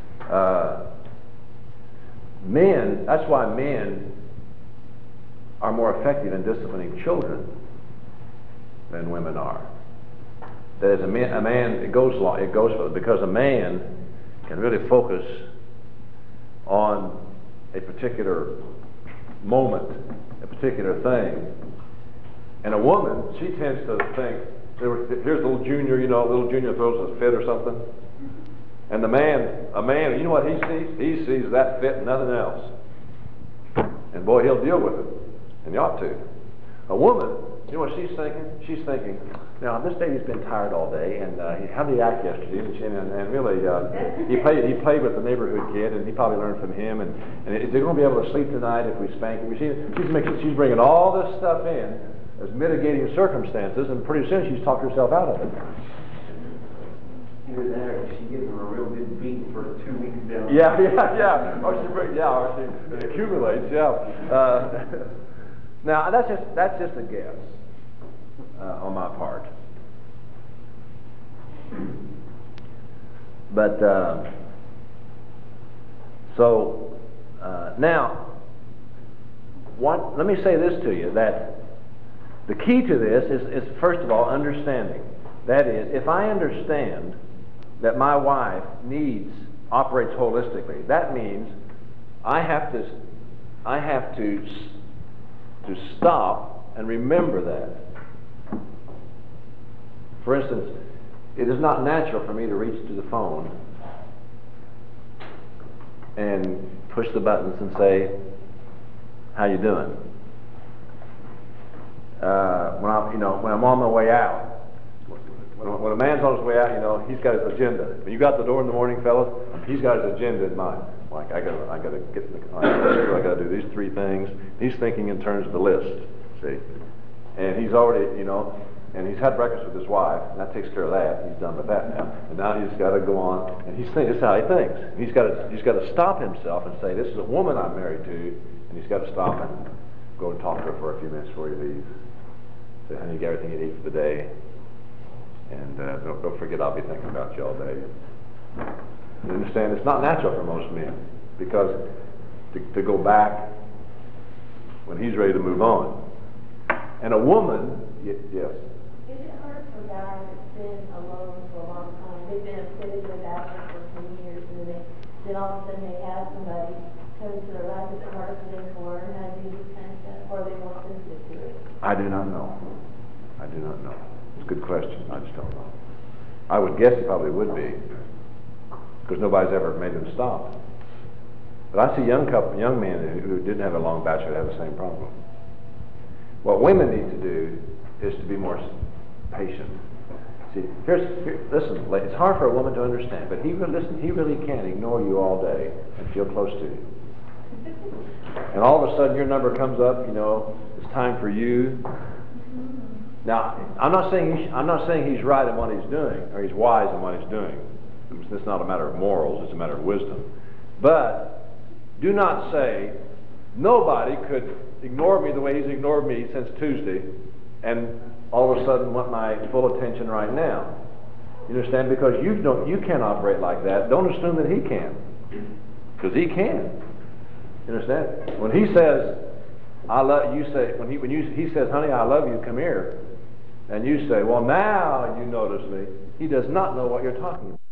A: men, that's why men are more effective in disciplining children than women are. That is, a man, it goes because a man can really focus on a particular moment, a particular thing. And a woman, she tends to think, here's little Junior, little Junior throws a fit or something. And a man, you know what he sees? He sees that fit and nothing else. And boy, he'll deal with it. And he ought to. A woman, you know what she's thinking? She's thinking, now this baby's been tired all day, and how did he act yesterday? And really, he played with the neighborhood kid, and he probably learned from him. And is they going to be able to sleep tonight if we spank him? She's bringing all this stuff in as mitigating circumstances, and pretty soon she's talked herself out of it.
D: Either that, or she gives him a real good beat for 2 weeks down.
A: Yeah. Or it accumulates. Yeah. Now that's just a guess on my part. But now, let me say this to you, that the key to this is first of all understanding. That is, if I understand that my wife operates holistically, that means I have to stop and remember that. For instance, it is not natural for me to reach to the phone and push the buttons and say, "How you doing?" When I'm on my way out. When a man's on his way out, he's got his agenda. When you got the door in the morning, fellas, he's got his agenda in mind. Like, I gotta get in the car, I gotta do these 3 things. He's thinking in terms of the list, see? And he's already, and he's had breakfast with his wife, and that takes care of that. He's done with that now. And now he's got to go on, and this is how he thinks. He's got to stop himself and say, this is a woman I'm married to, and he's got to stop and go and talk to her for a few minutes before he leaves. Say, honey, you got everything you need for the day. And don't forget, I'll be thinking about you all day. You understand? It's not natural for most men, because to go back when he's ready to move on. And a woman, yes.
C: Is it hard for guys that's been alone for a long time? They've been upsetting their bachelor for 10 years, and then all of a sudden they have somebody come into their life. Is it harder for them to learn how to do this kind of stuff, or are they more sensitive to it?
A: I do not know. It's a good question. I just don't know. I would guess it probably would be, because nobody's ever made them stop. But I see young men who didn't have a long bachelor have the same problem. What women need to do is to be more patient. See, listen, it's hard for a woman to understand, but he really can ignore you all day and feel close to you. And all of a sudden your number comes up, it's time for you. Now, I'm not saying he's right in what he's doing, or he's wise in what he's doing. It's not a matter of morals, it's a matter of wisdom. But do not say, nobody could ignore me the way he's ignored me since Tuesday, and all of a sudden want my full attention right now. You understand? Because you can't operate like that. Don't assume that he can, because he can. You understand? When he says, "I love you," say he says, "Honey, I love you. Come here," and you say, "Well, now you notice me." He does not know what you're talking about.